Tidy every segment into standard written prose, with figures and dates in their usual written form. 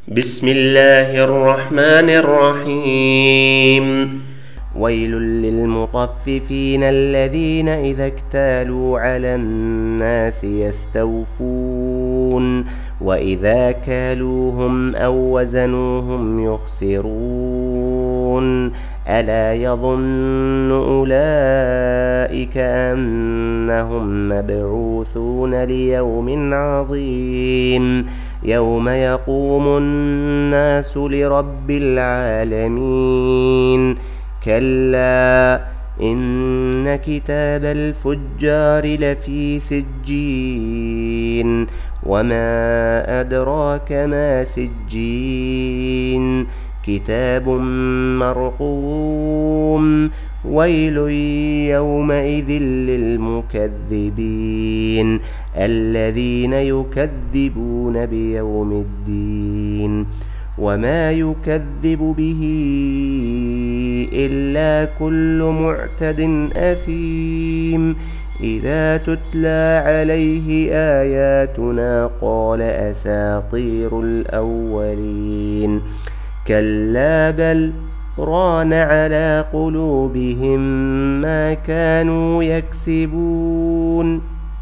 بسم الله الرحمن الرحيم. ويل للمطففين الذين إذا اكتالوا على الناس يستوفون وإذا كالوهم أو وزنوهم يخسرون ألا يظن أولئك أنهم مبعوثون ليوم عظيم يوم يقوم الناس لرب العالمين كلا إن كتاب الفجار لفي سجين وما أدراك ما سجين كتاب مرقوم ويل يومئذ للمكذبين الذين يكذبون بيوم الدين وما يكذب به إلا كل معتد أثيم إذا تتلى عليه آياتنا قال أساطير الأولين كلا بل ران على قلوبهم ما كانوا يكسبون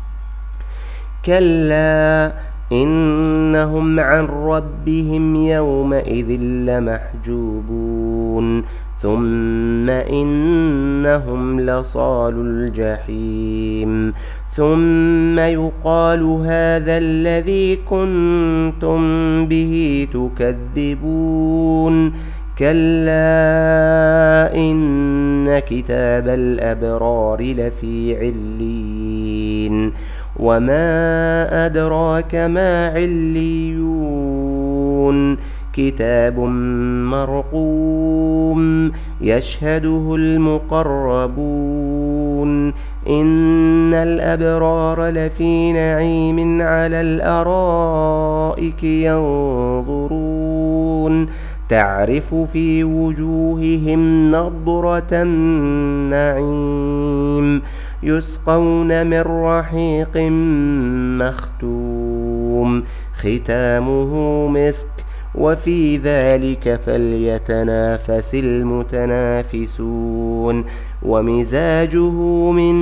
كلا إنهم عن ربهم يومئذ لمحجوبون ثم إنهم لصال الجحيم ثم يقال هذا الذي كنتم به تكذبون كلا إن كتاب الأبرار لفي عليين وما أدراك ما عليون كتاب مرقوم يشهده المقربون إن الأبرار لفي نعيم على الأرائك ينظرون تعرف في وجوههم نضرة النعيم يسقون من رحيق مختوم ختامه مسك وفي ذلك فليتنافس المتنافسون ومزاجه من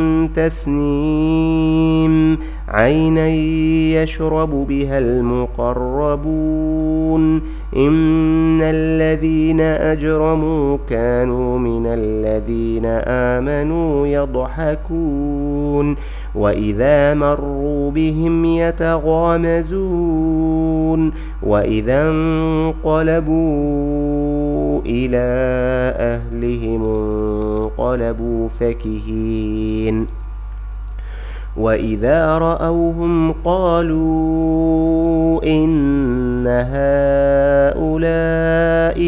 تسنيم عينا يشرب بها المقربون إن الذين أجرموا كانوا من الذين آمنوا يضحكون وإذا مروا بهم يتغامزون وإذا انقلبوا إلى أهلهم انقلبوا فكهين وإذا رأوهم قالوا إن هؤلاء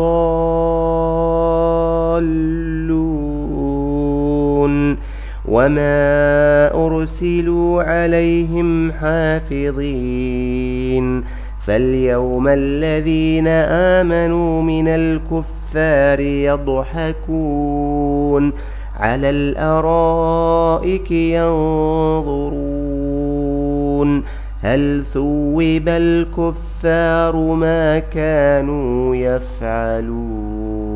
لضالون وما أرسلوا عليهم حافظين فاليوم الذين آمنوا من الكفار يضحكون على الأرائك ينظرون هل ثوب الكفار ما كانوا يفعلون.